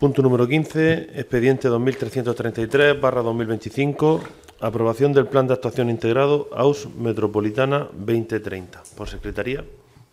Punto número 15, expediente 2333/2025, aprobación del Plan de Actuación Integrado AUS Metropolitana 2030. Por Secretaría.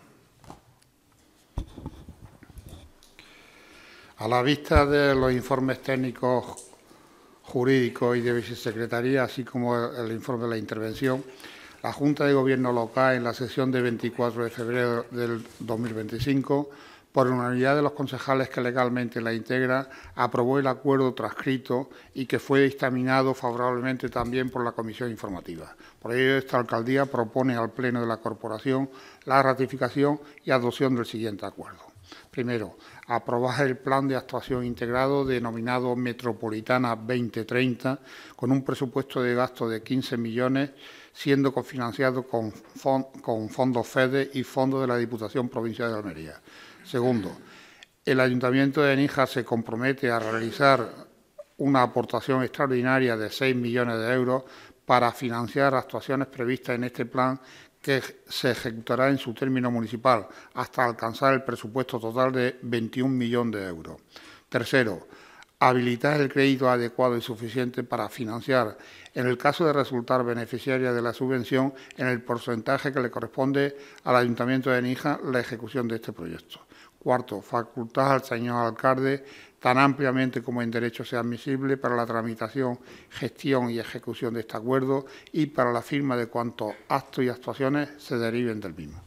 A la vista de los informes técnicos jurídicos y de Vicesecretaría, así como el informe de la intervención, la Junta de Gobierno local, en la sesión de 24 de febrero del 2025, por unanimidad de los concejales que legalmente la integran, aprobó el acuerdo transcrito y que fue dictaminado favorablemente también por la Comisión Informativa. Por ello, esta alcaldía propone al Pleno de la Corporación la ratificación y adopción del siguiente acuerdo. Primero, aprobar el Plan de Actuación Integrado denominado Metropolitana 2030 con un presupuesto de gasto de 15 millones, siendo cofinanciado con fondos FEDER y fondos de la Diputación Provincial de Almería. Segundo, el Ayuntamiento de Níjar se compromete a realizar una aportación extraordinaria de 6 millones de euros para financiar actuaciones previstas en este plan que se ejecutará en su término municipal hasta alcanzar el presupuesto total de 21 millones de euros. Tercero, habilitar el crédito adecuado y suficiente para financiar, en el caso de resultar beneficiaria de la subvención, en el porcentaje que le corresponde al Ayuntamiento de Níjar la ejecución de este proyecto. Cuarto, facultad al señor alcalde, tan ampliamente como en derecho sea admisible, para la tramitación, gestión y ejecución de este acuerdo y para la firma de cuantos actos y actuaciones se deriven del mismo.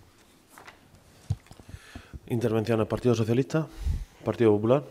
Intervención del Partido Socialista, Partido Popular.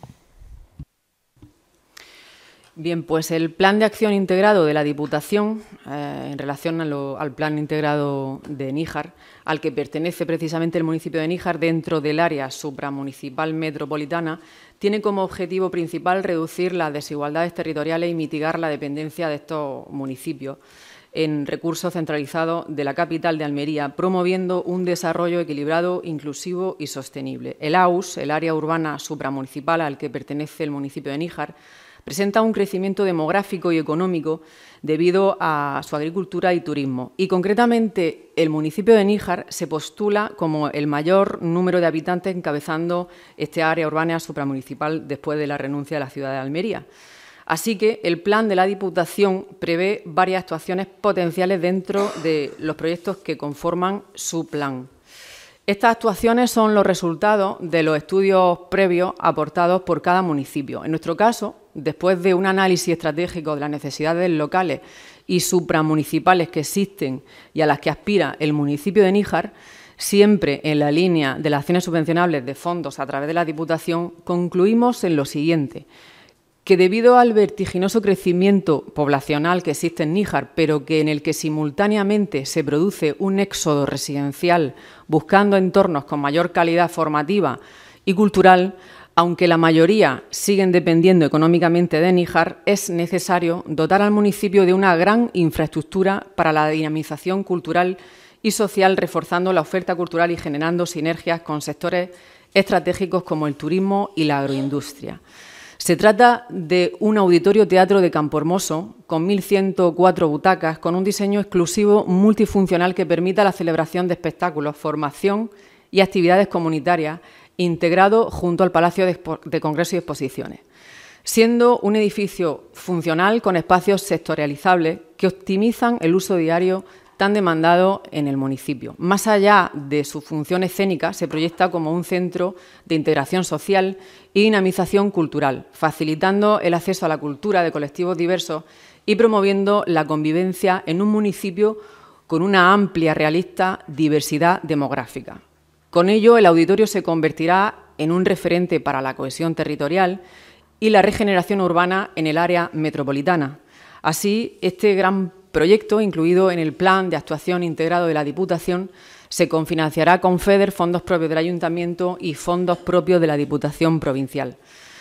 Bien, pues el Plan de Acción Integrado de la Diputación, en relación al Plan Integrado de Níjar, al que pertenece precisamente el municipio de Níjar dentro del área supramunicipal metropolitana, tiene como objetivo principal reducir las desigualdades territoriales y mitigar la dependencia de estos municipios en recursos centralizados de la capital de Almería, promoviendo un desarrollo equilibrado, inclusivo y sostenible. El AUS, el área urbana supramunicipal al que pertenece el municipio de Níjar, presenta un crecimiento demográfico y económico debido a su agricultura y turismo. Y, concretamente, el municipio de Níjar se postula como el mayor número de habitantes encabezando este área urbana supramunicipal después de la renuncia de la ciudad de Almería. Así que el plan de la Diputación prevé varias actuaciones potenciales dentro de los proyectos que conforman su plan. Estas actuaciones son los resultados de los estudios previos aportados por cada municipio. En nuestro caso, después de un análisis estratégico de las necesidades locales y supramunicipales que existen y a las que aspira el municipio de Níjar, siempre en la línea de las acciones subvencionables de fondos a través de la Diputación, concluimos en lo siguiente: que debido al vertiginoso crecimiento poblacional que existe en Níjar, pero que en el que simultáneamente se produce un éxodo residencial buscando entornos con mayor calidad formativa y cultural, aunque la mayoría siguen dependiendo económicamente de Níjar, es necesario dotar al municipio de una gran infraestructura para la dinamización cultural y social, reforzando la oferta cultural y generando sinergias con sectores estratégicos como el turismo y la agroindustria. Se trata de un auditorio teatro de Campohermoso con 1.104 butacas, con un diseño exclusivo multifuncional que permita la celebración de espectáculos, formación y actividades comunitarias, integrado junto al Palacio de Congresos y Exposiciones, siendo un edificio funcional con espacios sectorializables que optimizan el uso diario tan demandado en el municipio. Más allá de su función escénica, se proyecta como un centro de integración social y dinamización cultural, facilitando el acceso a la cultura de colectivos diversos y promoviendo la convivencia en un municipio con una amplia, realista diversidad demográfica. Con ello, el auditorio se convertirá en un referente para la cohesión territorial y la regeneración urbana en el área metropolitana. Así, este gran proyecto, incluido en el Plan de Actuación Integrado de la Diputación, se confinanciará con FEDER, fondos propios del Ayuntamiento y fondos propios de la Diputación Provincial.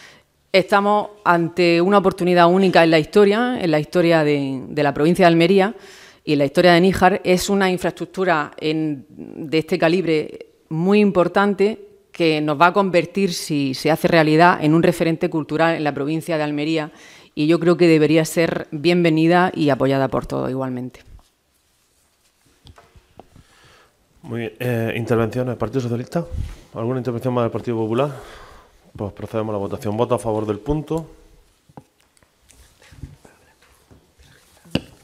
Estamos ante una oportunidad única en la historia de la provincia de Almería y en la historia de Níjar. Es una infraestructura de este calibre muy importante que nos va a convertir, si se hace realidad, en un referente cultural en la provincia de Almería, y yo creo que debería ser bienvenida y apoyada por todos igualmente. Muy bien. ¿Intervención del Partido Socialista? ¿Alguna intervención más del Partido Popular? Pues procedemos a la votación. ¿Voto a favor del punto?